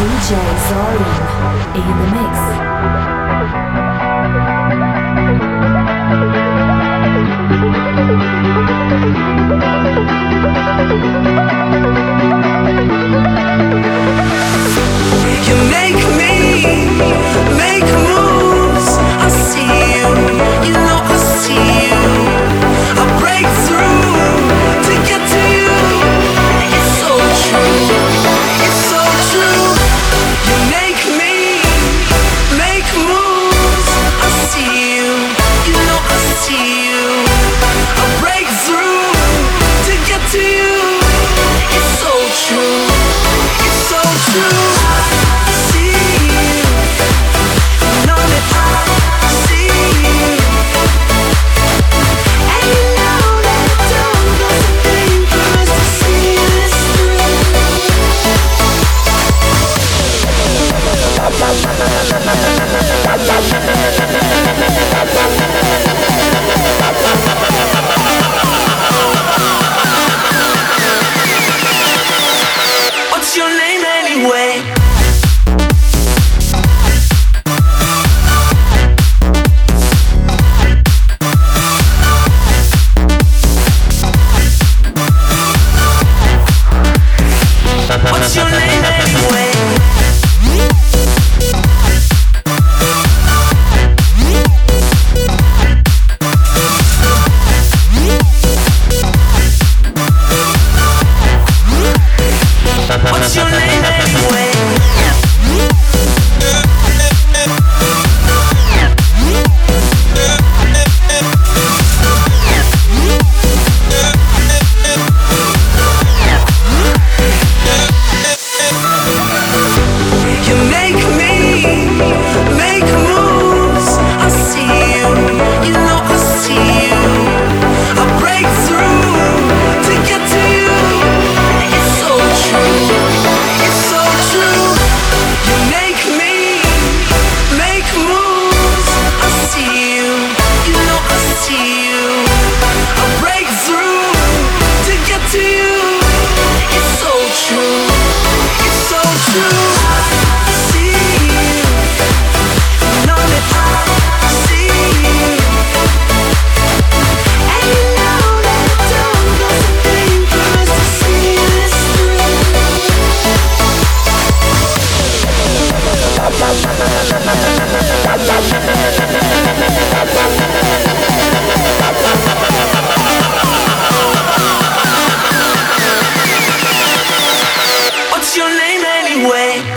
DJ Zorin in the mix. You make me make moves. I see you, you know I see you. I break through to get to you. It's so true, it's so true. You make me make moves. I see you, you know I see you. I break through to get to you. It's so true, it's so true. What's your name anyway? What's your name anyway? What's your name anyway? You make me make moves. I see you, you know I see you. I break through to get to you. It's so true, it's so true. You make me make moves. I see you, you know I see you. I break through to get to you. It's so true, it's so true. What's your name anyway?